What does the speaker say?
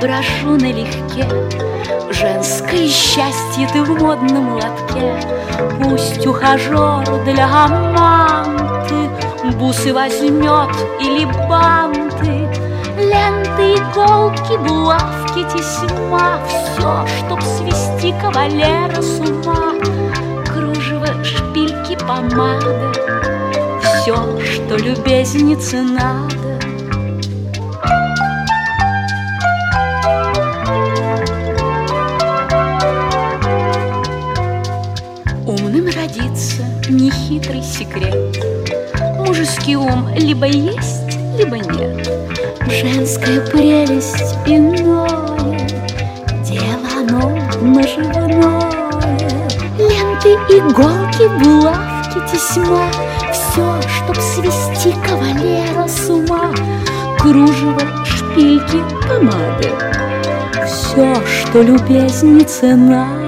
брожу налегке. Женское счастье ты в модном лотке. Пусть ухажер для аманты бусы возьмет или банты, ленты, иголки, булавки, тесьма, все, чтоб свести кавалера с ума. Кружево, шпильки, помада, все, что любезнице надо. Умным родится нехитрый секрет. Мужеский ум либо есть, либо нет. Женская прелесть иное, дело оно наживное. Ленты, иголки, булавки, тесьма, все, чтоб свести кавалера с ума. Кружево, шпильки, помады, все, что любезнице надо.